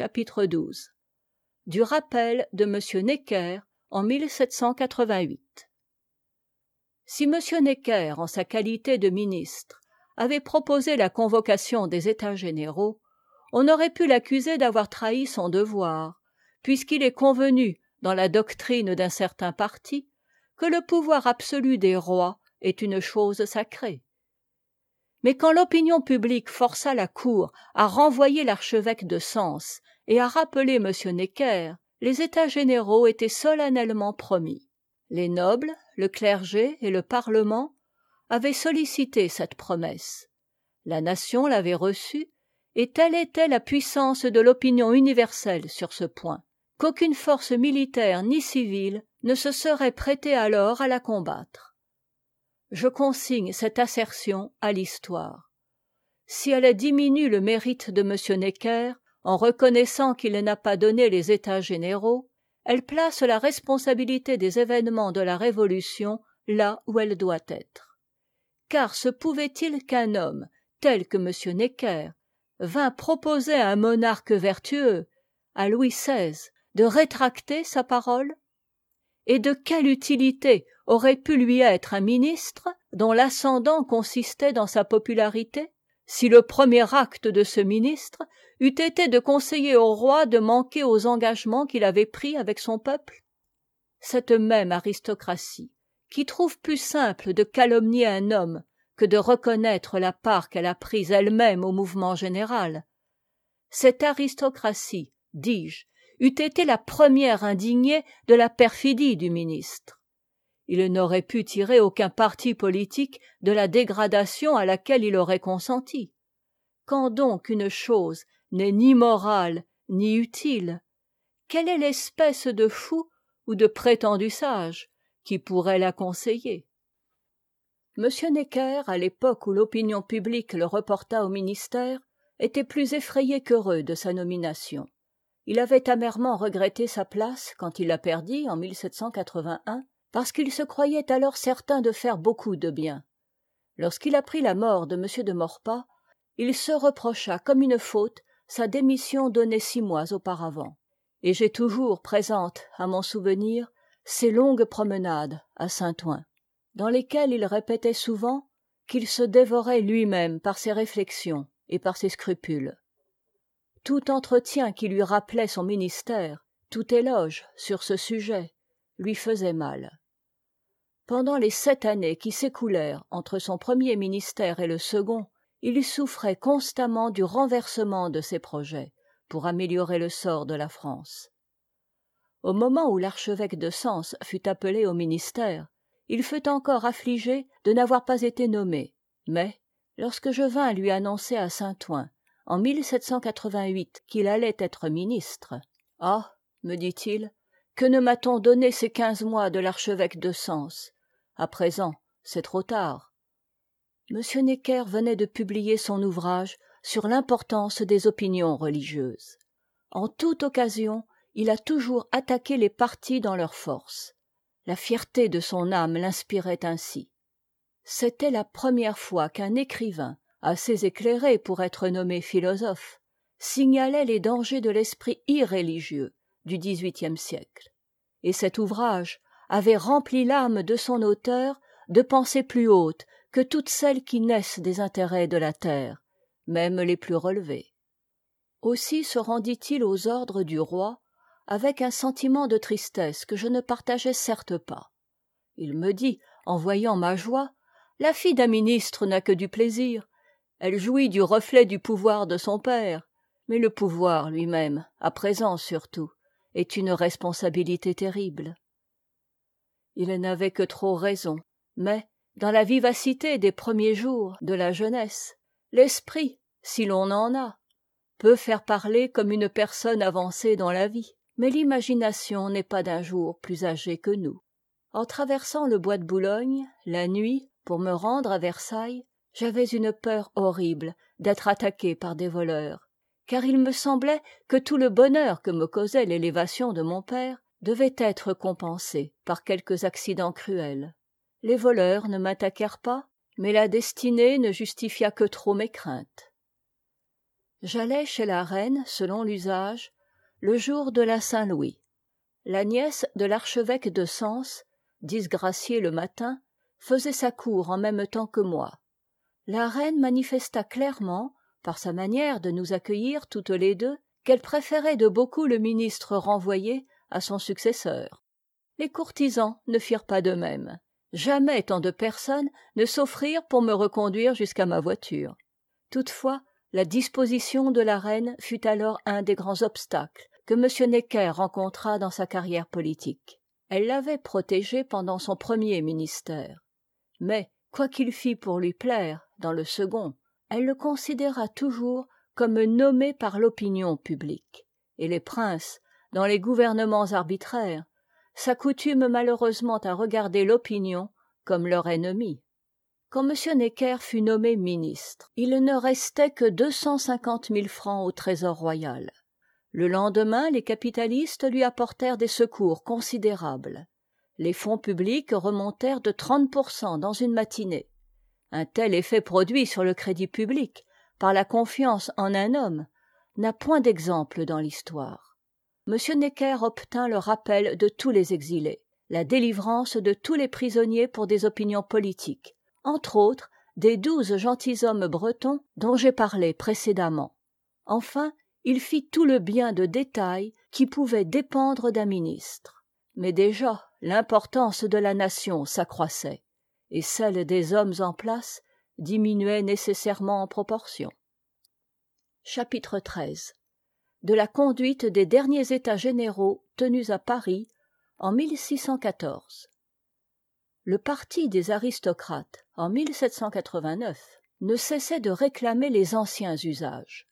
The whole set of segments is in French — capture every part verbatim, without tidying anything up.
chapitre douze. Du rappel de M. Necker en mille sept cent quatre-vingt-huit. Si M. Necker, en sa qualité de ministre, avait proposé la convocation des états généraux, on aurait pu l'accuser d'avoir trahi son devoir, puisqu'il est convenu, dans la doctrine d'un certain parti, que le pouvoir absolu des rois est une chose sacrée. Mais quand l'opinion publique força la cour à renvoyer l'archevêque de Sens et à rappeler M. Necker, les états généraux étaient solennellement promis. Les nobles, le clergé et le parlement avaient sollicité cette promesse. La nation l'avait reçue, et telle était la puissance de l'opinion universelle sur ce point, qu'aucune force militaire ni civile ne se serait prêtée alors à la combattre. Je consigne cette assertion à l'histoire. Si elle diminue le mérite de M. Necker en reconnaissant qu'il n'a pas donné les états généraux, elle place la responsabilité des événements de la Révolution là où elle doit être. Car se pouvait-il qu'un homme tel que M. Necker vint proposer à un monarque vertueux, à Louis seize, de rétracter sa parole? Et de quelle utilité aurait pu lui être un ministre dont l'ascendant consistait dans sa popularité, si le premier acte de ce ministre eût été de conseiller au roi de manquer aux engagements qu'il avait pris avec son peuple? Cette même aristocratie, qui trouve plus simple de calomnier un homme que de reconnaître la part qu'elle a prise elle-même au mouvement général, cette aristocratie, dis-je, eût été la première indignée de la perfidie du ministre. Il n'aurait pu tirer aucun parti politique de la dégradation à laquelle il aurait consenti. Quand donc une chose n'est ni morale ni utile, quelle est l'espèce de fou ou de prétendu sage qui pourrait la conseiller? M. Necker, à l'époque où l'opinion publique le reporta au ministère, était plus effrayé qu'heureux de sa nomination. Il avait amèrement regretté sa place quand il la perdit en mille sept cent quatre-vingt-un, parce qu'il se croyait alors certain de faire beaucoup de bien. Lorsqu'il apprit la mort de M. de Maurepas, il se reprocha comme une faute sa démission donnée six mois auparavant. Et j'ai toujours présente à mon souvenir ses longues promenades à Saint-Ouen, dans lesquelles il répétait souvent qu'il se dévorait lui-même par ses réflexions et par ses scrupules. Tout entretien qui lui rappelait son ministère, tout éloge sur ce sujet, lui faisait mal. Pendant les sept années qui s'écoulèrent entre son premier ministère et le second, il souffrait constamment du renversement de ses projets pour améliorer le sort de la France. Au moment où l'archevêque de Sens fut appelé au ministère, il fut encore affligé de n'avoir pas été nommé, mais, lorsque je vins lui annoncer à Saint-Ouen, en mille sept cent quatre-vingt-huit, qu'il allait être ministre, « Ah, me dit-il, que ne m'a-t-on donné ces quinze mois de l'archevêque de Sens? À présent, c'est trop tard. » M. Necker venait de publier son ouvrage sur l'importance des opinions religieuses. En toute occasion, il a toujours attaqué les partis dans leur force. La fierté de son âme l'inspirait ainsi. C'était la première fois qu'un écrivain, assez éclairé pour être nommé philosophe, signalait les dangers de l'esprit irréligieux du dix-huitième siècle. Et cet ouvrage avait rempli l'âme de son auteur de pensées plus hautes que toutes celles qui naissent des intérêts de la terre, même les plus relevés. Aussi se rendit-il aux ordres du roi avec un sentiment de tristesse que je ne partageais certes pas. Il me dit, en voyant ma joie, « La fille d'un ministre n'a que du plaisir. Elle jouit du reflet du pouvoir de son père, mais le pouvoir lui-même, à présent surtout, est une responsabilité terrible. » Il n'avait que trop raison, mais, dans la vivacité des premiers jours de la jeunesse, l'esprit, si l'on en a, peut faire parler comme une personne avancée dans la vie, mais l'imagination n'est pas d'un jour plus âgée que nous. En traversant le bois de Boulogne, la nuit, pour me rendre à Versailles, j'avais une peur horrible d'être attaqué par des voleurs, car il me semblait que tout le bonheur que me causait l'élévation de mon père devait être compensé par quelques accidents cruels. Les voleurs ne m'attaquèrent pas, mais la destinée ne justifia que trop mes craintes. J'allais chez la reine, selon l'usage, le jour de la Saint-Louis. La nièce de l'archevêque de Sens, disgraciée le matin, faisait sa cour en même temps que moi. La reine manifesta clairement, par sa manière de nous accueillir toutes les deux, qu'elle préférait de beaucoup le ministre renvoyé à son successeur. Les courtisans ne firent pas de même. Jamais tant de personnes ne s'offrirent pour me reconduire jusqu'à ma voiture. Toutefois, la disposition de la reine fut alors un des grands obstacles que M. Necker rencontra dans sa carrière politique. Elle l'avait protégé pendant son premier ministère. Mais, quoi qu'il fît pour lui plaire dans le second, elle le considéra toujours comme nommé par l'opinion publique. Et les princes, dans les gouvernements arbitraires, s'accoutument malheureusement à regarder l'opinion comme leur ennemie. Quand M. Necker fut nommé ministre, il ne restait que deux cent cinquante mille francs au trésor royal. Le lendemain, les capitalistes lui apportèrent des secours considérables. Les fonds publics remontèrent de trente pour cent dans une matinée. Un tel effet produit sur le crédit public par la confiance en un homme n'a point d'exemple dans l'histoire. M. Necker obtint le rappel de tous les exilés, la délivrance de tous les prisonniers pour des opinions politiques, entre autres des douze gentilshommes bretons dont j'ai parlé précédemment. Enfin, il fit tout le bien de détail qui pouvait dépendre d'un ministre. Mais déjà, l'importance de la nation s'accroissait, et celle des hommes en place diminuait nécessairement en proportion. Chapitre treize. De la conduite des derniers états généraux tenus à Paris en mille six cent quatorze. Le parti des aristocrates, en mille sept cent quatre-vingt-neuf, ne cessait de réclamer les anciens usages.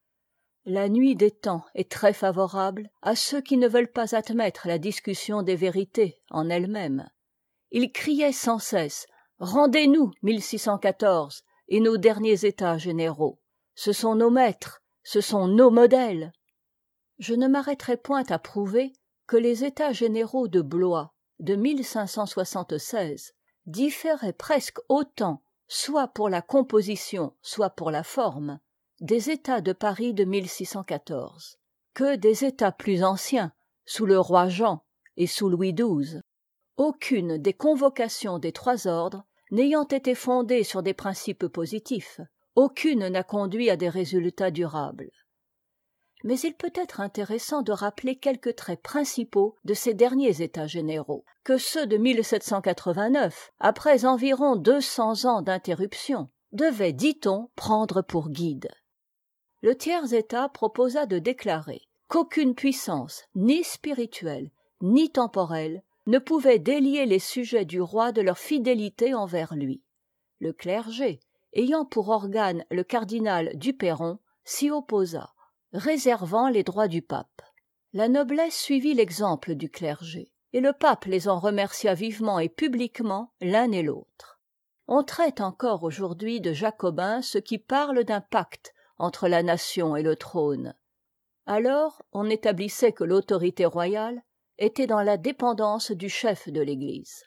La nuit des temps est très favorable à ceux qui ne veulent pas admettre la discussion des vérités en elles-mêmes. Ils criaient sans cesse « Rendez-nous mille six cent quatorze et nos derniers états généraux. Ce sont nos maîtres, ce sont nos modèles. » Je ne m'arrêterai point à prouver que les états généraux de Blois de mille cinq cent soixante-seize différaient presque autant, soit pour la composition, soit pour la forme, des états de Paris de mille six cent quatorze, que des états plus anciens, sous le roi Jean et sous Louis douze. Aucune des convocations des trois ordres n'ayant été fondée sur des principes positifs, aucune n'a conduit à des résultats durables. Mais il peut être intéressant de rappeler quelques traits principaux de ces derniers états généraux, que ceux de mille sept cent quatre-vingt-neuf, après environ deux cents ans d'interruption, devaient, dit-on, prendre pour guide. Le tiers-état proposa de déclarer qu'aucune puissance, ni spirituelle, ni temporelle, ne pouvait délier les sujets du roi de leur fidélité envers lui. Le clergé, ayant pour organe le cardinal Duperron, s'y opposa, réservant les droits du pape. La noblesse suivit l'exemple du clergé, et le pape les en remercia vivement et publiquement l'un et l'autre. On traite encore aujourd'hui de jacobins ceux qui parlent d'un pacte entre la nation et le trône. Alors on établissait que l'autorité royale était dans la dépendance du chef de l'Église.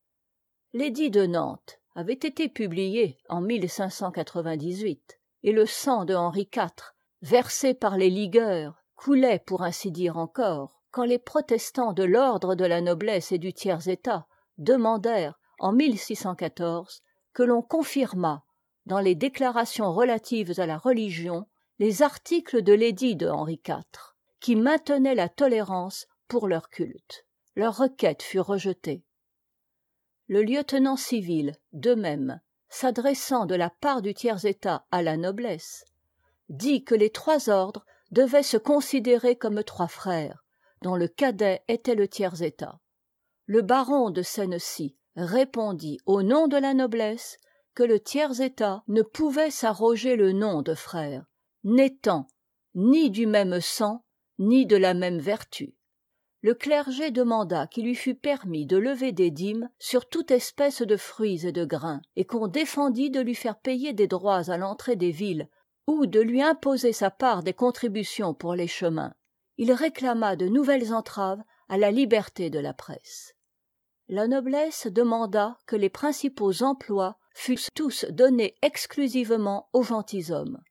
L'édit de Nantes avait été publié en mille cinq cent quatre-vingt-dix-huit, et le sang de Henri quatre, versé par les ligueurs, coulait pour ainsi dire encore, quand les protestants de l'ordre de la noblesse et du tiers-état demandèrent, en mille six cent quatorze, que l'on confirmât, dans les déclarations relatives à la religion, les articles de l'édit de Henri quatre, qui maintenaient la tolérance pour leur culte. Leur requête fut rejetée. Le lieutenant civil, de même, s'adressant de la part du tiers-état à la noblesse, dit que les trois ordres devaient se considérer comme trois frères, dont le cadet était le tiers-état. Le baron de Sennecy répondit au nom de la noblesse que le tiers-état ne pouvait s'arroger le nom de frère, n'étant ni du même sang, ni de la même vertu. Le clergé demanda qu'il lui fût permis de lever des dîmes sur toute espèce de fruits et de grains, et qu'on défendît de lui faire payer des droits à l'entrée des villes, ou de lui imposer sa part des contributions pour les chemins. Il réclama de nouvelles entraves à la liberté de la presse. La noblesse demanda que les principaux emplois fussent tous donnés exclusivement aux gentilshommes,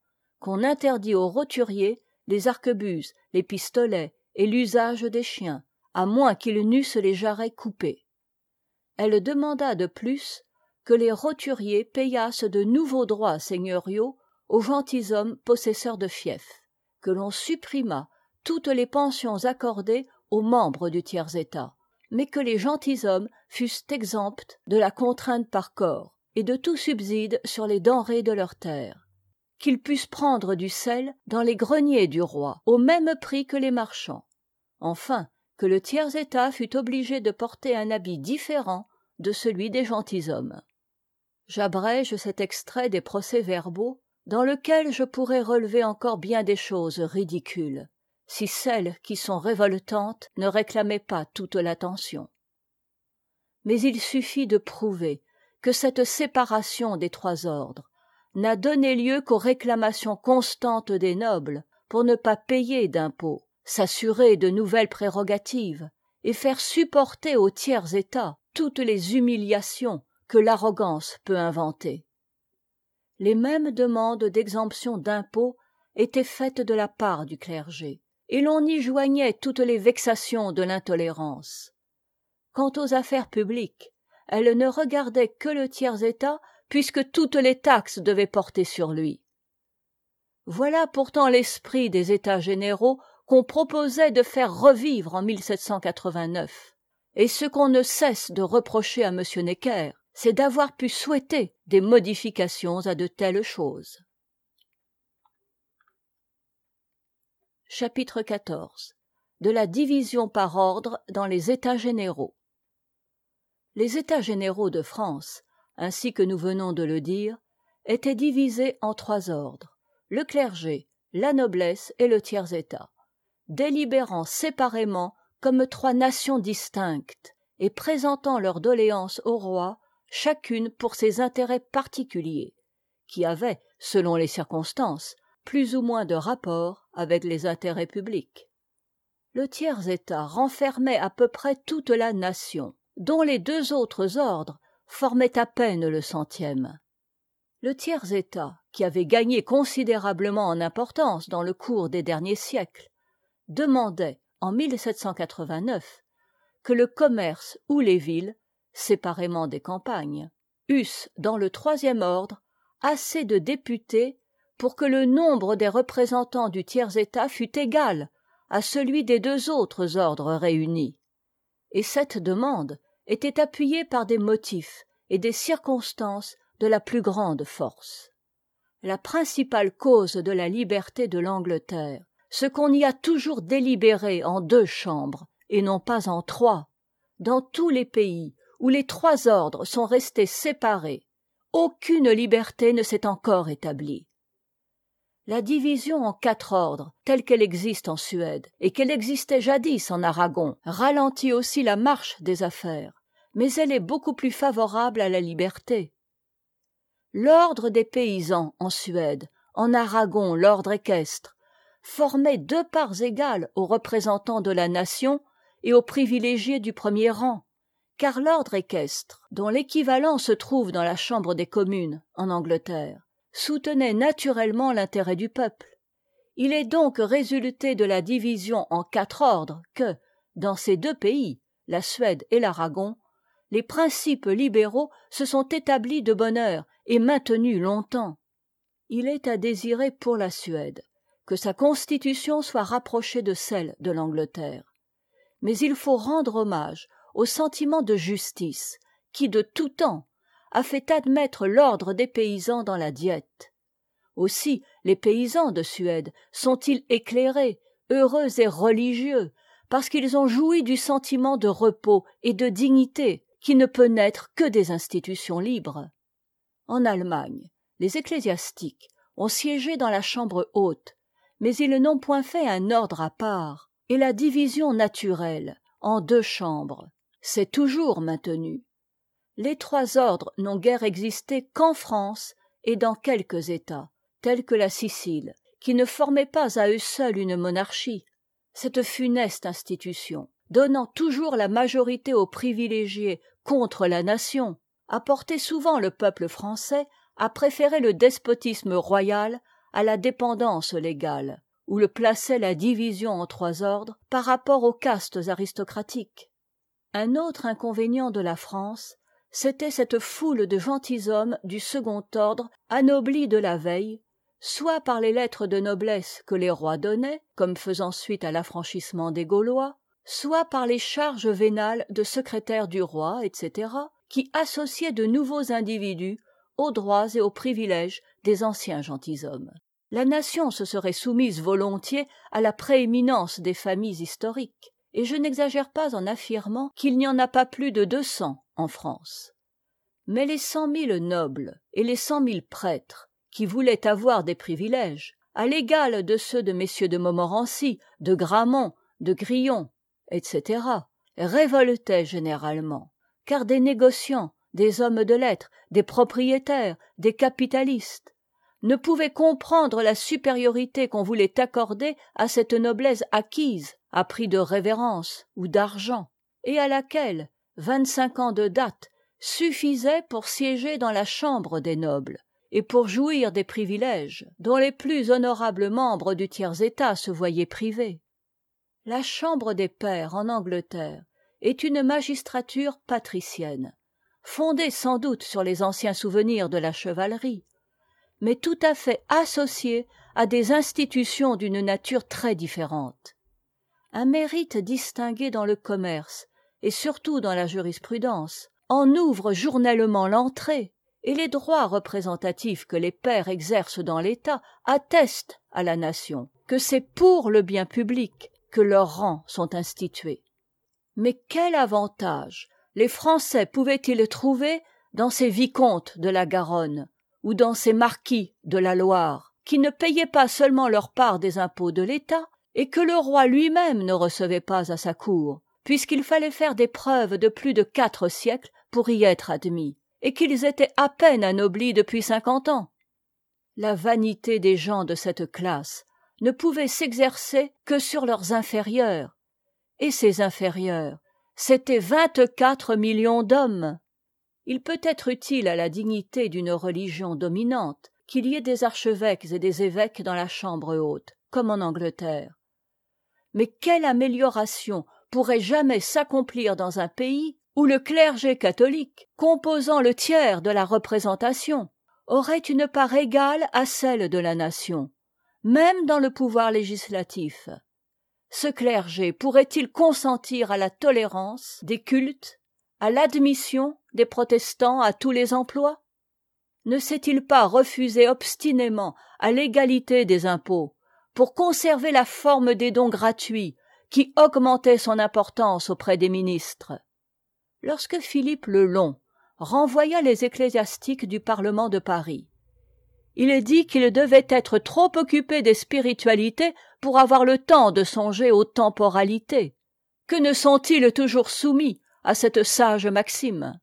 qu'on interdit aux roturiers les arquebuses, les pistolets et l'usage des chiens, à moins qu'ils n'eussent les jarrets coupés. Elle demanda de plus que les roturiers payassent de nouveaux droits seigneuriaux aux gentilshommes possesseurs de fiefs, que l'on supprimât toutes les pensions accordées aux membres du tiers-état, mais que les gentilshommes fussent exempts de la contrainte par corps et de tout subside sur les denrées de leurs terres, qu'ils pussent prendre du sel dans les greniers du roi au même prix que les marchands, enfin que le tiers-état fût obligé de porter un habit différent de celui des gentilshommes. J'abrège cet extrait des procès-verbaux, dans lequel je pourrais relever encore bien des choses ridicules, si celles qui sont révoltantes ne réclamaient pas toute l'attention. Mais il suffit de prouver que cette séparation des trois ordres n'a donné lieu qu'aux réclamations constantes des nobles pour ne pas payer d'impôts, s'assurer de nouvelles prérogatives et faire supporter au tiers-état toutes les humiliations que l'arrogance peut inventer. Les mêmes demandes d'exemption d'impôts étaient faites de la part du clergé, et l'on y joignait toutes les vexations de l'intolérance. Quant aux affaires publiques, elles ne regardaient que le tiers-état, puisque toutes les taxes devaient porter sur lui. Voilà pourtant l'esprit des états généraux qu'on proposait de faire revivre en mille sept cent quatre-vingt-neuf, et ce qu'on ne cesse de reprocher à M. Necker, c'est d'avoir pu souhaiter des modifications à de telles choses. Chapitre quatorze. De la division par ordre dans les États généraux. Les États généraux de France, ainsi que nous venons de le dire, étaient divisés en trois ordres, le clergé, la noblesse et le tiers-état, délibérant séparément comme trois nations distinctes et présentant leurs doléances au roi, chacune pour ses intérêts particuliers, qui avaient, selon les circonstances, plus ou moins de rapport avec les intérêts publics. Le tiers-état renfermait à peu près toute la nation, dont les deux autres ordres formaient à peine le centième. Le tiers-état, qui avait gagné considérablement en importance dans le cours des derniers siècles, demandait, en mille sept cent quatre-vingt-neuf, que le commerce ou les villes, séparément des campagnes, eussent, dans le troisième ordre, assez de députés pour que le nombre des représentants du tiers-état fût égal à celui des deux autres ordres réunis. Et cette demande était appuyée par des motifs et des circonstances de la plus grande force. La principale cause de la liberté de l'Angleterre, ce qu'on y a toujours délibéré en deux chambres, et non pas en trois, dans tous les pays où les trois ordres sont restés séparés, aucune liberté ne s'est encore établie. La division en quatre ordres, telle qu'elle existe en Suède, et qu'elle existait jadis en Aragon, ralentit aussi la marche des affaires, mais elle est beaucoup plus favorable à la liberté. L'ordre des paysans en Suède, en Aragon l'ordre équestre, formait deux parts égales aux représentants de la nation et aux privilégiés du premier rang, car l'ordre équestre, dont l'équivalent se trouve dans la Chambre des communes en Angleterre, soutenait naturellement l'intérêt du peuple. Il est donc résulté de la division en quatre ordres que, dans ces deux pays, la Suède et l'Aragon, les principes libéraux se sont établis de bonne heure et maintenus longtemps. Il est à désirer pour la Suède que sa constitution soit rapprochée de celle de l'Angleterre. Mais il faut rendre hommage au sentiment de justice qui, de tout temps, a fait admettre l'ordre des paysans dans la diète. Aussi, les paysans de Suède sont-ils éclairés, heureux et religieux, parce qu'ils ont joui du sentiment de repos et de dignité qui ne peut naître que des institutions libres. En Allemagne, les ecclésiastiques ont siégé dans la chambre haute, mais ils n'ont point fait un ordre à part, et la division naturelle, en deux chambres, s'est toujours maintenue. Les trois ordres n'ont guère existé qu'en France et dans quelques États, tels que la Sicile, qui ne formaient pas à eux seuls une monarchie. Cette funeste institution, donnant toujours la majorité aux privilégiés contre la nation, a porté souvent le peuple français à préférer le despotisme royal à la dépendance légale, où le plaçait la division en trois ordres par rapport aux castes aristocratiques. Un autre inconvénient de la France, c'était cette foule de gentilshommes du second ordre anoblis de la veille, soit par les lettres de noblesse que les rois donnaient, comme faisant suite à l'affranchissement des Gaulois, soit par les charges vénales de secrétaire du roi, et cætera, qui associaient de nouveaux individus aux droits et aux privilèges des anciens gentilshommes. La nation se serait soumise volontiers à la prééminence des familles historiques, et je n'exagère pas en affirmant qu'il n'y en a pas plus de deux cents en France. Mais les cent mille nobles et les cent mille prêtres qui voulaient avoir des privilèges, à l'égal de ceux de messieurs de Montmorency, de Gramont, de Grillon, et cætera, révoltaient généralement, car des négociants, des hommes de lettres, des propriétaires, des capitalistes, ne pouvaient comprendre la supériorité qu'on voulait accorder à cette noblesse acquise à prix de révérence ou d'argent, et à laquelle vingt-cinq ans de dot suffisaient pour siéger dans la chambre des nobles, et pour jouir des privilèges dont les plus honorables membres du tiers-état se voyaient privés. La chambre des pairs en Angleterre est une magistrature patricienne, fondée sans doute sur les anciens souvenirs de la chevalerie, mais tout à fait associée à des institutions d'une nature très différente. Un mérite distingué dans le commerce, et surtout dans la jurisprudence, en ouvre journellement l'entrée, et les droits représentatifs que les pairs exercent dans l'État attestent à la nation que c'est pour le bien public que leurs rangs sont institués. Mais quel avantage les Français pouvaient-ils trouver dans ces vicomtes de la Garonne ou dans ces marquis de la Loire, qui ne payaient pas seulement leur part des impôts de l'État, et que le roi lui-même ne recevait pas à sa cour, puisqu'il fallait faire des preuves de plus de quatre siècles pour y être admis, et qu'ils étaient à peine anoblis depuis cinquante ans. La vanité des gens de cette classe ne pouvait s'exercer que sur leurs inférieurs, et ces inférieurs, c'étaient vingt-quatre millions d'hommes. Il peut être utile à la dignité d'une religion dominante qu'il y ait des archevêques et des évêques dans la chambre haute, comme en Angleterre. Mais quelle amélioration pourrait jamais s'accomplir dans un pays où le clergé catholique, composant le tiers de la représentation, aurait une part égale à celle de la nation, même dans le pouvoir législatif? Ce clergé pourrait-il consentir à la tolérance des cultes, à l'admission des protestants à tous les emplois? Ne s'est-il pas refusé obstinément à l'égalité des impôts pour conserver la forme des dons gratuits qui augmentait son importance auprès des ministres? Lorsque Philippe le Long renvoya les ecclésiastiques du Parlement de Paris, il dit qu'ils devaient être trop occupés des spiritualités pour avoir le temps de songer aux temporalités. Que ne sont-ils toujours soumis à cette sage maxime?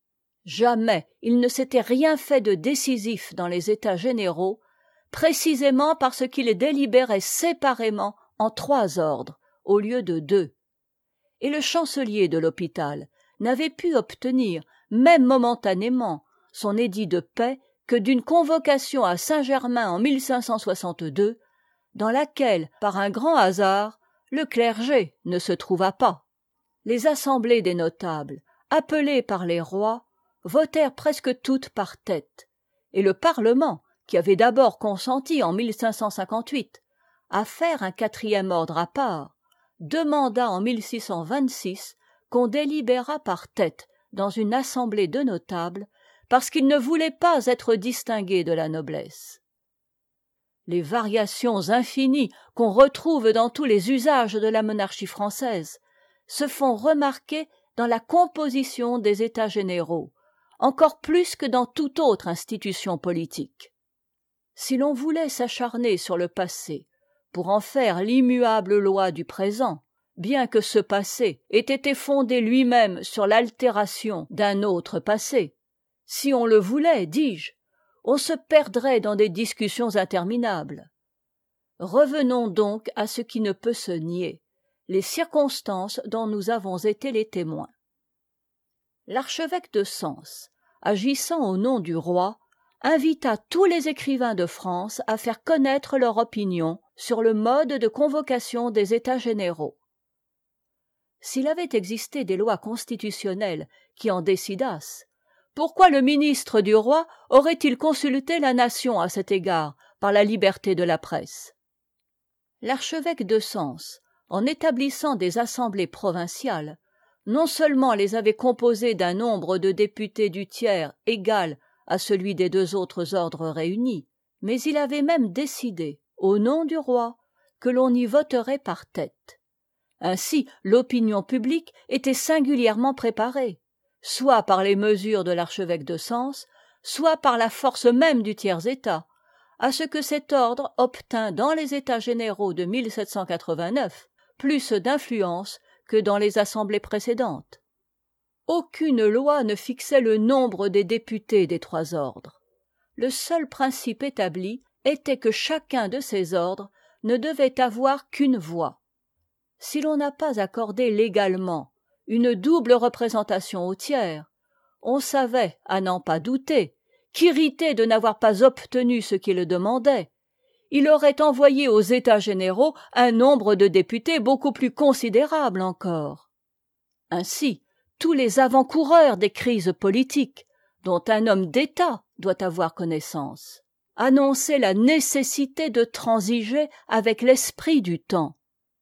Jamais il ne s'était rien fait de décisif dans les États généraux, précisément parce qu'ils délibéraient séparément en trois ordres au lieu de deux. Et le chancelier de l'hôpital n'avait pu obtenir, même momentanément, son édit de paix que d'une convocation à Saint-Germain en mille cinq cent soixante-deux, dans laquelle, par un grand hasard, le clergé ne se trouva pas. Les assemblées des notables, appelées par les rois, votèrent presque toutes par tête, et le Parlement, qui avait d'abord consenti en mille cinq cent cinquante-huit à faire un quatrième ordre à part, demanda en mille six cent vingt-six qu'on délibérât par tête dans une assemblée de notables, parce qu'ils ne voulaient pas être distingués de la noblesse. Les variations infinies qu'on retrouve dans tous les usages de la monarchie française se font remarquer dans la composition des États généraux, encore plus que dans toute autre institution politique. Si l'on voulait s'acharner sur le passé pour en faire l'immuable loi du présent, bien que ce passé ait été fondé lui-même sur l'altération d'un autre passé, si on le voulait, dis-je, on se perdrait dans des discussions interminables. Revenons donc à ce qui ne peut se nier, les circonstances dont nous avons été les témoins. L'archevêque de Sens, agissant au nom du roi, invita tous les écrivains de France à faire connaître leur opinion sur le mode de convocation des états généraux. S'il avait existé des lois constitutionnelles qui en décidassent, pourquoi le ministre du roi aurait-il consulté la nation à cet égard par la liberté de la presse? L'archevêque de Sens, en établissant des assemblées provinciales, non seulement les avait composées d'un nombre de députés du tiers égal à celui des deux autres ordres réunis, mais il avait même décidé, au nom du roi, que l'on y voterait par tête. Ainsi, l'opinion publique était singulièrement préparée, soit par les mesures de l'archevêque de Sens, soit par la force même du tiers-état, à ce que cet ordre obtint dans les états généraux de mille sept cent quatre-vingt-neuf plus d'influence que dans les assemblées précédentes. Aucune loi ne fixait le nombre des députés des trois ordres. Le seul principe établi était que chacun de ces ordres ne devait avoir qu'une voix. Si l'on n'a pas accordé légalement une double représentation au tiers, on savait, à n'en pas douter, qu'irrité de n'avoir pas obtenu ce qu'il demandait, il aurait envoyé aux États généraux un nombre de députés beaucoup plus considérable encore. Ainsi, tous les avant-coureurs des crises politiques, dont un homme d'État doit avoir connaissance, annonçaient la nécessité de transiger avec l'esprit du temps.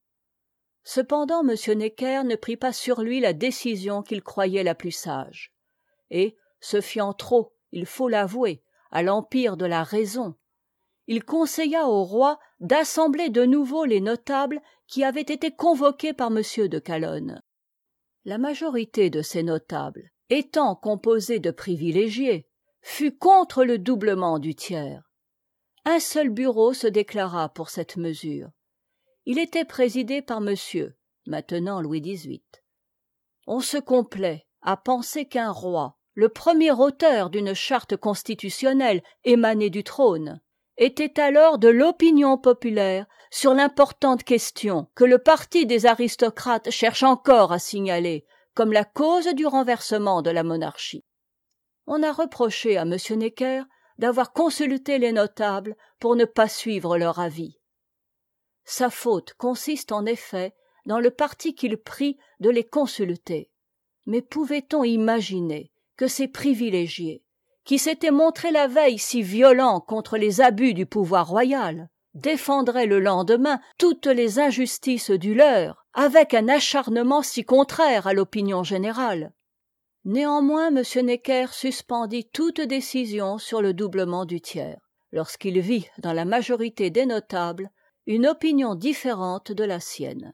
Cependant, M. Necker ne prit pas sur lui la décision qu'il croyait la plus sage, et, se fiant trop, il faut l'avouer, à l'empire de la raison, il conseilla au roi d'assembler de nouveau les notables qui avaient été convoqués par M. de Calonne. La majorité de ces notables, étant composée de privilégiés, fut contre le doublement du tiers. Un seul bureau se déclara pour cette mesure. Il était présidé par monsieur, maintenant Louis dix-huit. On se complaît à penser qu'un roi, le premier auteur d'une charte constitutionnelle émanée du trône, était alors de l'opinion populaire sur l'importante question que le parti des aristocrates cherche encore à signaler comme la cause du renversement de la monarchie. On a reproché à M. Necker d'avoir consulté les notables pour ne pas suivre leur avis. Sa faute consiste en effet dans le parti qu'il prit de les consulter. Mais pouvait-on imaginer que ces privilégiés, qui s'étaient montrés la veille si violents contre les abus du pouvoir royal, défendraient le lendemain toutes les injustices du leur, avec un acharnement si contraire à l'opinion générale? Néanmoins, M. Necker suspendit toute décision sur le doublement du tiers, lorsqu'il vit dans la majorité des notables une opinion différente de la sienne.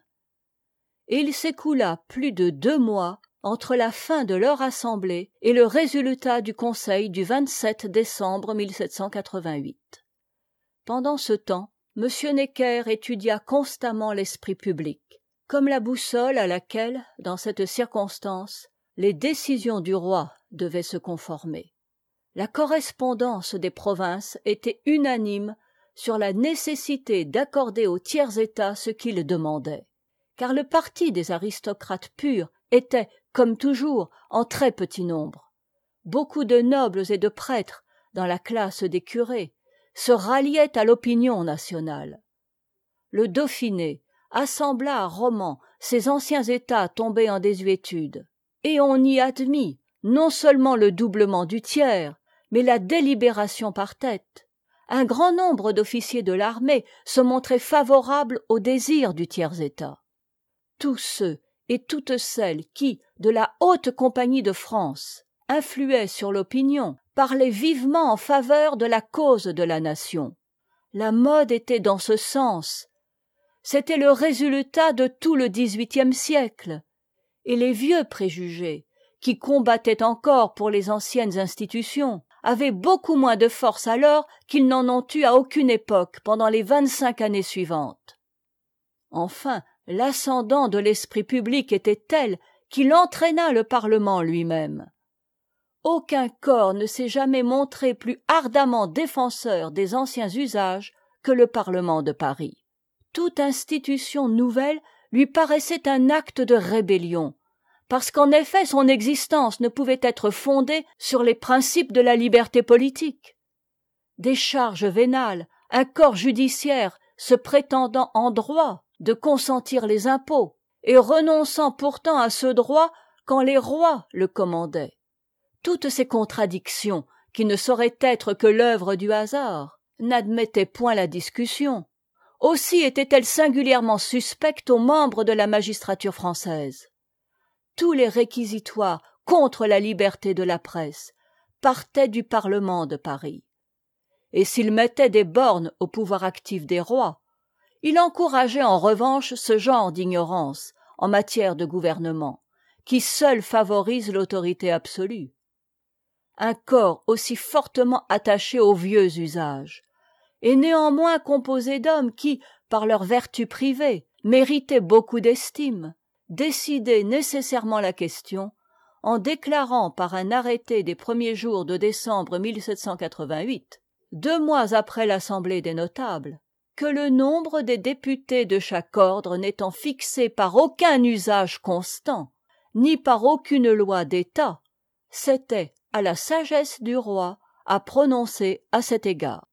Et il s'écoula plus de deux mois entre la fin de leur assemblée et le résultat du conseil du vingt-sept décembre mille sept cent quatre-vingt-huit. Pendant ce temps, M. Necker étudia constamment l'esprit public, comme la boussole à laquelle, dans cette circonstance, les décisions du roi devaient se conformer. La correspondance des provinces était unanime sur la nécessité d'accorder au tiers-état ce qu'il demandait, car le parti des aristocrates purs était, comme toujours, en très petit nombre. Beaucoup de nobles et de prêtres, dans la classe des curés, se ralliaient à l'opinion nationale. Le Dauphiné assembla à Romans ces anciens États tombés en désuétude, et on y admit non seulement le doublement du tiers, mais la délibération par tête. Un grand nombre d'officiers de l'armée se montraient favorables au désir du tiers-état. Tous ceux et toutes celles qui, de la haute compagnie de France, influaient sur l'opinion, parlaient vivement en faveur de la cause de la nation. La mode était dans ce sens. C'était le résultat de tout le dix-huitième siècle. Et les vieux préjugés, qui combattaient encore pour les anciennes institutions, avaient beaucoup moins de force alors qu'ils n'en ont eu à aucune époque pendant les vingt-cinq années suivantes. Enfin, l'ascendant de l'esprit public était tel qu'il entraîna le Parlement lui-même. Aucun corps ne s'est jamais montré plus ardemment défenseur des anciens usages que le Parlement de Paris. Toute institution nouvelle lui paraissait un acte de rébellion, parce qu'en effet son existence ne pouvait être fondée sur les principes de la liberté politique. des charges vénales, un corps judiciaire se prétendant en droit de consentir les impôts, et renonçant pourtant à ce droit quand les rois le commandaient. Toutes ces contradictions, qui ne sauraient être que l'œuvre du hasard, n'admettaient point la discussion. Aussi étaient-elles singulièrement suspectes aux membres de la magistrature française. Tous les réquisitoires contre la liberté de la presse partaient du Parlement de Paris. Et s'il mettait des bornes au pouvoir actif des rois, il encourageait en revanche ce genre d'ignorance en matière de gouvernement, qui seul favorise l'autorité absolue. Un corps aussi fortement attaché aux vieux usages, et néanmoins composé d'hommes qui, par leurs vertus privées, méritaient beaucoup d'estime, décidait nécessairement la question en déclarant par un arrêté des premiers jours de décembre mille sept cent quatre-vingt-huit, deux mois après l'Assemblée des notables, que le nombre des députés de chaque ordre n'étant fixé par aucun usage constant, ni par aucune loi d'État, c'était à la sagesse du roi à prononcer à cet égard.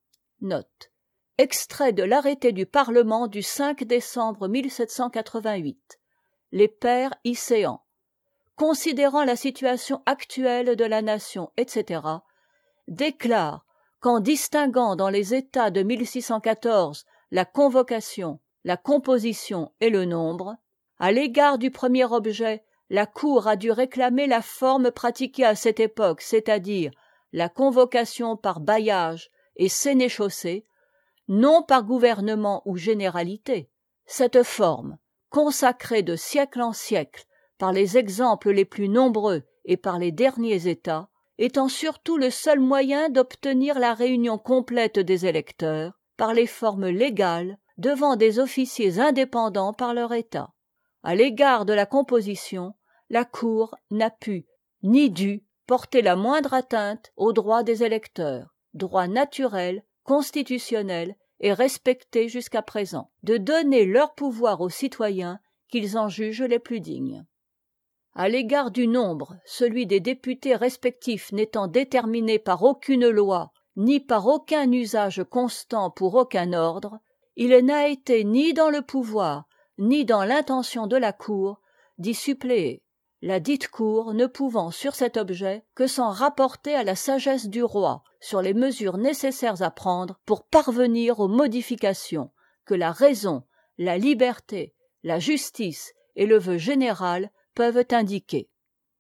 Note. Extrait de l'arrêté du Parlement du cinq décembre mille sept cent quatre-vingt-huit. Les pairs Icéans, considérant la situation actuelle de la nation, et cætera, déclarent qu'en distinguant dans les États de mille six cent quatorze la convocation, la composition et le nombre, à l'égard du premier objet, la Cour a dû réclamer la forme pratiquée à cette époque, c'est-à-dire la convocation par bailliage et sénéchaussée, non par gouvernement ou généralité. Cette forme, consacrée de siècle en siècle par les exemples les plus nombreux et par les derniers États, étant surtout le seul moyen d'obtenir la réunion complète des électeurs par les formes légales devant des officiers indépendants par leur État. À l'égard de la composition, la Cour n'a pu ni dû porter la moindre atteinte aux droits des électeurs, droit naturel, constitutionnel et respecté jusqu'à présent, de donner leur pouvoir aux citoyens qu'ils en jugent les plus dignes. À l'égard du nombre, celui des députés respectifs n'étant déterminé par aucune loi, ni par aucun usage constant pour aucun ordre, il n'a été ni dans le pouvoir, ni dans l'intention de la Cour d'y suppléer, la dite Cour ne pouvant sur cet objet que s'en rapporter à la sagesse du roi sur les mesures nécessaires à prendre pour parvenir aux modifications que la raison, la liberté, la justice et le vœu général peuvent indiquer.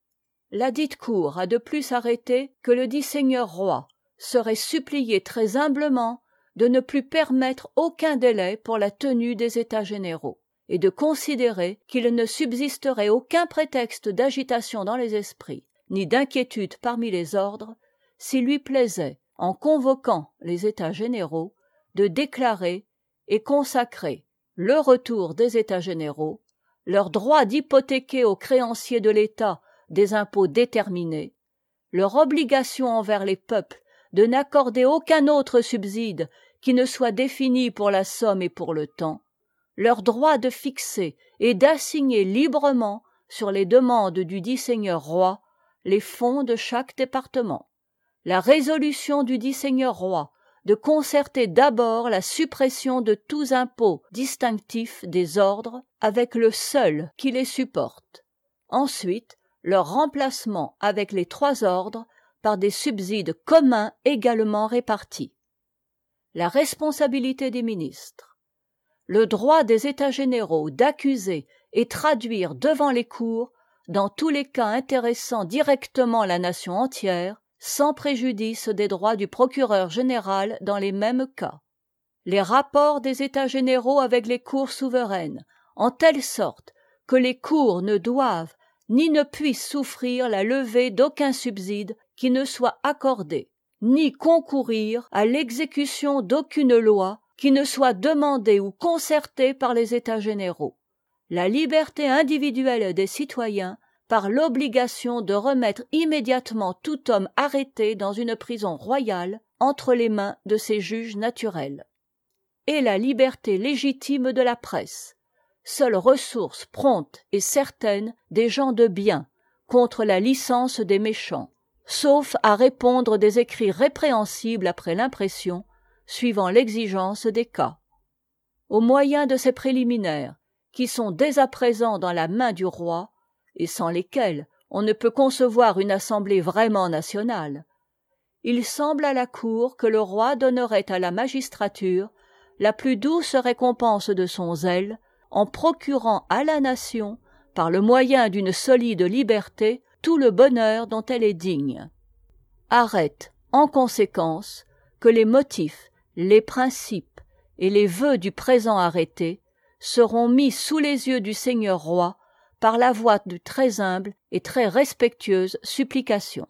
La dite Cour a de plus arrêté que le dit seigneur roi serait supplié très humblement de ne plus permettre aucun délai pour la tenue des États généraux, et de considérer qu'il ne subsisterait aucun prétexte d'agitation dans les esprits, ni d'inquiétude parmi les ordres, s'il lui plaisait, en convoquant les États généraux, de déclarer et consacrer le retour des États généraux, leur droit d'hypothéquer aux créanciers de l'État des impôts déterminés, leur obligation envers les peuples de n'accorder aucun autre subside qui ne soit défini pour la somme et pour le temps, leur droit de fixer et d'assigner librement, sur les demandes du dit seigneur roi, les fonds de chaque département, la résolution du dit seigneur roi de concerter d'abord la suppression de tous impôts distinctifs des ordres avec le seul qui les supporte, ensuite leur remplacement avec les trois ordres par des subsides communs également répartis, la responsabilité des ministres, le droit des États généraux d'accuser et traduire devant les cours dans tous les cas intéressant directement la nation entière, sans préjudice des droits du procureur général dans les mêmes cas, les rapports des États généraux avec les cours souveraines, en telle sorte que les cours ne doivent ni ne puissent souffrir la levée d'aucun subside qui ne soit accordé, ni concourir à l'exécution d'aucune loi qui ne soit demandée ou concertée par les États généraux, la liberté individuelle des citoyens par l'obligation de remettre immédiatement tout homme arrêté dans une prison royale entre les mains de ses juges naturels, et la liberté légitime de la presse, seule ressource prompte et certaine des gens de bien contre la licence des méchants, sauf à répondre des écrits répréhensibles après l'impression, suivant l'exigence des cas. Au moyen de ces préliminaires, qui sont dès à présent dans la main du roi, et sans lesquels on ne peut concevoir une assemblée vraiment nationale, il semble à la cour que le roi donnerait à la magistrature la plus douce récompense de son zèle, en procurant à la nation, par le moyen d'une solide liberté, tout le bonheur dont elle est digne. Arrête, en conséquence, que les motifs, les principes et les vœux du présent arrêté seront mis sous les yeux du seigneur roi par la voix de très humble et très respectueuse supplication.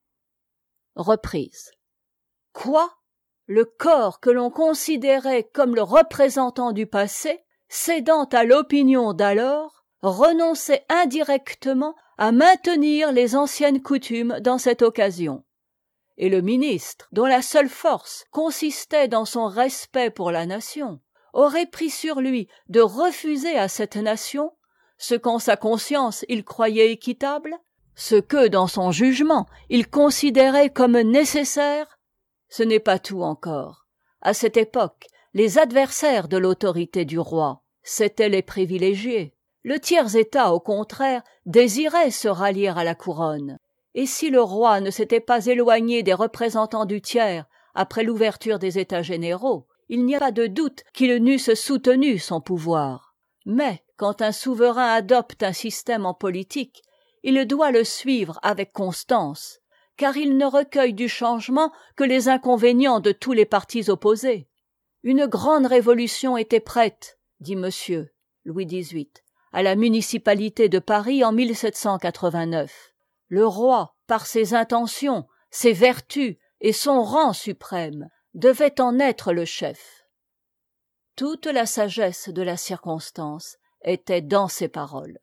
Reprise. Quoi? Le corps que l'on considérait comme le représentant du passé, cédant à l'opinion d'alors, renonçait indirectement à maintenir les anciennes coutumes dans cette occasion. Et le ministre, dont la seule force consistait dans son respect pour la nation, aurait pris sur lui de refuser à cette nation ce qu'en sa conscience il croyait équitable, ce que dans son jugement il considérait comme nécessaire. Ce n'est pas tout encore. À cette époque, les adversaires de l'autorité du roi, c'étaient les privilégiés. Le tiers-état, au contraire, désirait se rallier à la couronne. Et si le roi ne s'était pas éloigné des représentants du tiers après l'ouverture des États généraux, il n'y a pas de doute qu'ils n'eussent soutenu son pouvoir. Mais quand un souverain adopte un système en politique, il doit le suivre avec constance, car il ne recueille du changement que les inconvénients de tous les partis opposés. Une grande révolution était prête, dit monsieur Louis dix-huit, à la municipalité de Paris en mille sept cent quatre-vingt-neuf. Le roi, par ses intentions, ses vertus et son rang suprême, devait en être le chef. Toute la sagesse de la circonstance était dans ces paroles.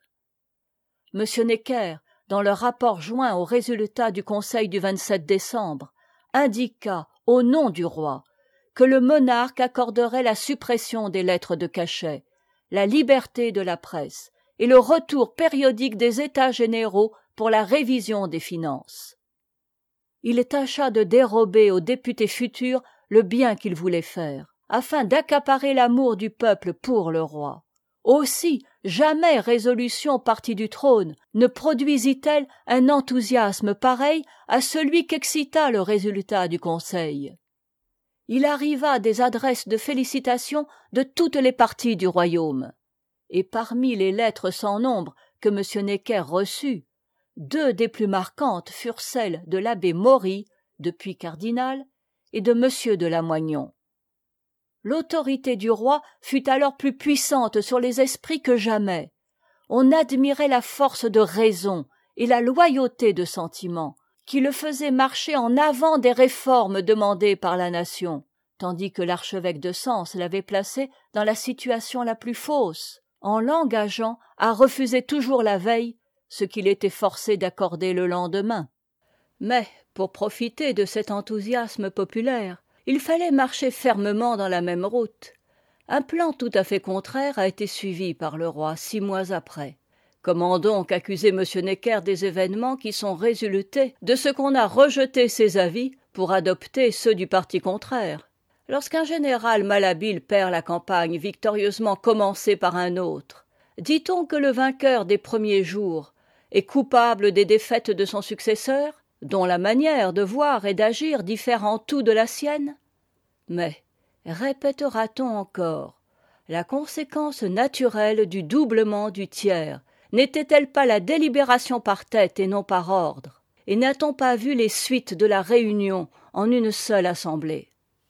M. Necker, dans le rapport joint au résultat du Conseil du vingt-sept décembre, indiqua, au nom du roi, que le monarque accorderait la suppression des lettres de cachet, la liberté de la presse et le retour périodique des États généraux pour la révision des finances. Il tâcha de dérober aux députés futurs le bien qu'il voulait faire, afin d'accaparer l'amour du peuple pour le roi. Aussi, jamais résolution partie du trône ne produisit-elle un enthousiasme pareil à celui qu'excita le résultat du Conseil. Il arriva des adresses de félicitations de toutes les parties du royaume, et parmi les lettres sans nombre que M. Necker reçut, deux des plus marquantes furent celles de l'abbé Maury, depuis cardinal, et de M. de Lamoignon. L'autorité du roi fut alors plus puissante sur les esprits que jamais. On admirait la force de raison et la loyauté de sentiment qui le faisaient marcher en avant des réformes demandées par la nation, tandis que l'archevêque de Sens l'avait placé dans la situation la plus fausse, en l'engageant à refuser toujours la veille ce qu'il était forcé d'accorder le lendemain. Mais, pour profiter de cet enthousiasme populaire, il fallait marcher fermement dans la même route. Un plan tout à fait contraire a été suivi par le roi six mois après. Comment donc accuser M. Necker des événements qui sont résultés de ce qu'on a rejeté ses avis pour adopter ceux du parti contraire? Lorsqu'un général malhabile perd la campagne victorieusement commencée par un autre, dit-on que le vainqueur des premiers jours est coupable des défaites de son successeur, dont la manière de voir et d'agir diffère en tout de la sienne? Mais, répétera-t-on encore, la conséquence naturelle du doublement du tiers n'était-elle pas la délibération par tête et non par ordre? Et n'a-t-on pas vu les suites de la réunion en une seule assemblée?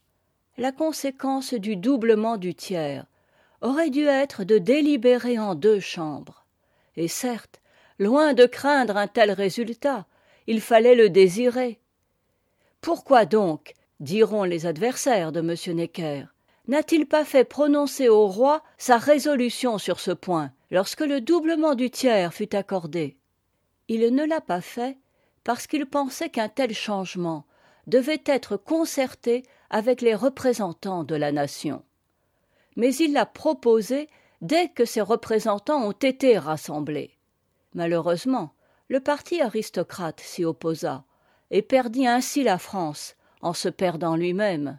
La conséquence du doublement du tiers aurait dû être de délibérer en deux chambres. Et certes, loin de craindre un tel résultat, il fallait le désirer. Pourquoi donc, diront les adversaires de M. Necker, n'a-t-il pas fait prononcer au roi sa résolution sur ce point, lorsque le doublement du tiers fut accordé? Il ne l'a pas fait parce qu'il pensait qu'un tel changement devait être concerté avec les représentants de la nation. Mais il l'a proposé dès que ces représentants ont été rassemblés. Malheureusement, le parti aristocrate s'y opposa, et perdit ainsi la France en se perdant lui-même.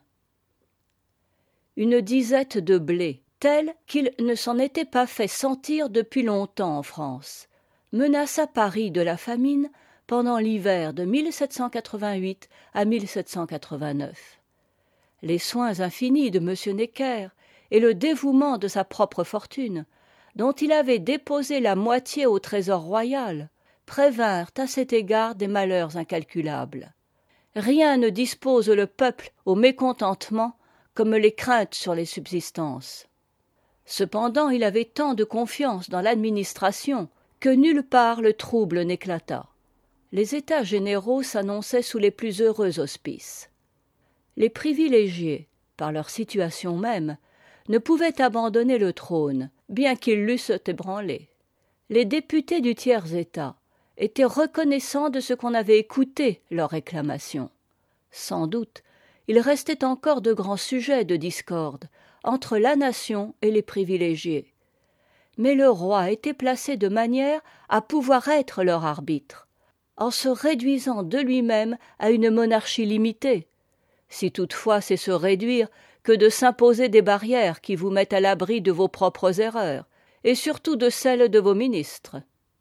Une disette de blé, telle qu'il ne s'en était pas fait sentir depuis longtemps en France, menaça Paris de la famine pendant l'hiver de mille sept cent quatre-vingt-huit à mille sept cent quatre-vingt-neuf. Les soins infinis de M. Necker et le dévouement de sa propre fortune, dont il avait déposé la moitié au trésor royal, prévinrent à cet égard des malheurs incalculables. Rien ne dispose le peuple au mécontentement comme les craintes sur les subsistances. Cependant il avait tant de confiance dans l'administration que nulle part le trouble n'éclata. Les états généraux s'annonçaient sous les plus heureux auspices. Les privilégiés, par leur situation même, ne pouvaient abandonner le trône, bien qu'ils l'eussent ébranlé. Les députés du tiers-état étaient reconnaissants de ce qu'on avait écouté leurs réclamations. Sans doute, il restait encore de grands sujets de discorde entre la nation et les privilégiés. Mais le roi était placé de manière à pouvoir être leur arbitre, en se réduisant de lui-même à une monarchie limitée, si toutefois c'est se réduire que de s'imposer des barrières qui vous mettent à l'abri de vos propres erreurs, et surtout de celles de vos ministres.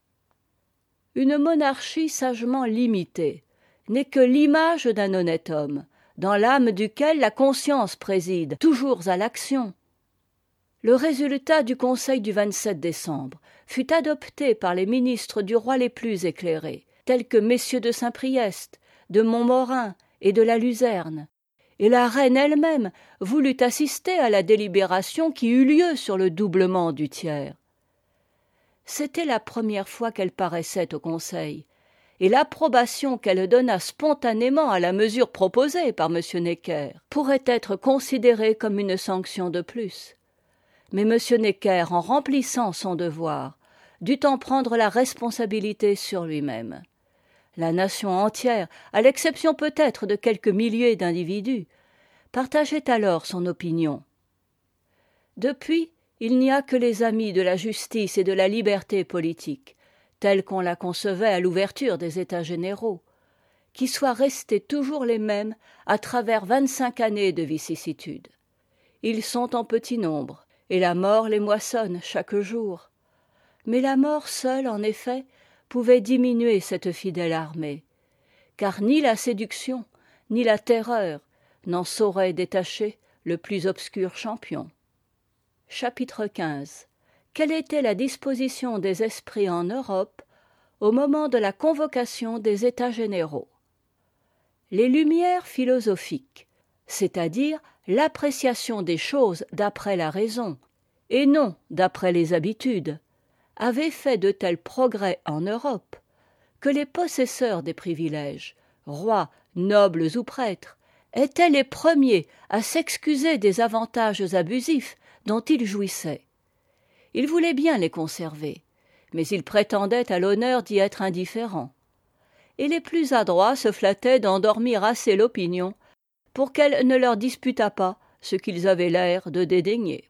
Une monarchie sagement limitée n'est que l'image d'un honnête homme, dans l'âme duquel la conscience préside toujours à l'action. Le résultat du conseil du vingt-sept décembre fut adopté par les ministres du roi les plus éclairés, tels que messieurs de Saint-Priest, de Montmorin et de la Luzerne, et la reine elle-même voulut assister à la délibération qui eut lieu sur le doublement du tiers. C'était la première fois qu'elle paraissait au conseil, et l'approbation qu'elle donna spontanément à la mesure proposée par M. Necker pourrait être considérée comme une sanction de plus. Mais M. Necker, en remplissant son devoir, dut en prendre la responsabilité sur lui-même. La nation entière, à l'exception peut-être de quelques milliers d'individus, partageait alors son opinion. Depuis, il n'y a que les amis de la justice et de la liberté politique, telle qu'on la concevait à l'ouverture des États généraux, qui soient restés toujours les mêmes à travers vingt-cinq années de vicissitudes. Ils sont en petit nombre, et la mort les moissonne chaque jour. Mais la mort seule, en effet, pouvait diminuer cette fidèle armée, car ni la séduction, ni la terreur n'en sauraient détacher le plus obscur champion. Chapitre quinze. Quelle était la disposition des esprits en Europe au moment de la convocation des États généraux? Les lumières philosophiques, c'est-à-dire l'appréciation des choses d'après la raison, et non d'après les habitudes, avaient fait de tels progrès en Europe que les possesseurs des privilèges, rois, nobles ou prêtres, étaient les premiers à s'excuser des avantages abusifs dont ils jouissaient. Ils voulaient bien les conserver, mais ils prétendaient à l'honneur d'y être indifférents. Et les plus adroits se flattaient d'endormir assez l'opinion pour qu'elle ne leur disputât pas ce qu'ils avaient l'air de dédaigner.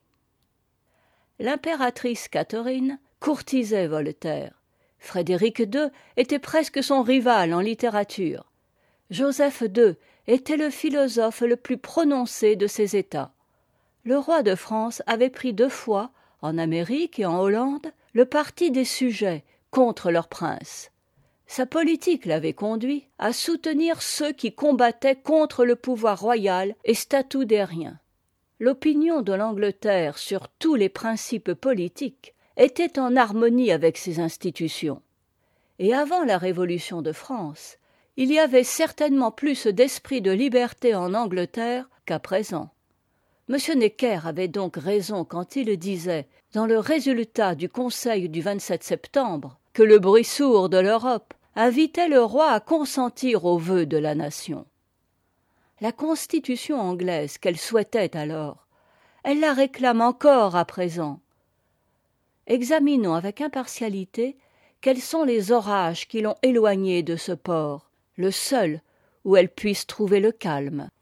L'impératrice Catherine courtisait Voltaire. Frédéric deux était presque son rival en littérature. Joseph deux était le philosophe le plus prononcé de ses États. Le roi de France avait pris deux fois, en Amérique et en Hollande, le parti des sujets contre leurs princes. Sa politique l'avait conduit à soutenir ceux qui combattaient contre le pouvoir royal et statudérien. L'opinion de l'Angleterre sur tous les principes politiques était en harmonie avec ses institutions. Et avant la Révolution de France, il y avait certainement plus d'esprit de liberté en Angleterre qu'à présent. M. Necker avait donc raison quand il disait, dans le résultat du Conseil du vingt-sept septembre, que le bruit sourd de l'Europe invitait le roi à consentir aux vœux de la nation. La Constitution anglaise qu'elle souhaitait alors, elle la réclame encore à présent. Examinons avec impartialité quels sont les orages qui l'ont éloignée de ce port, le seul où elle puisse trouver le calme.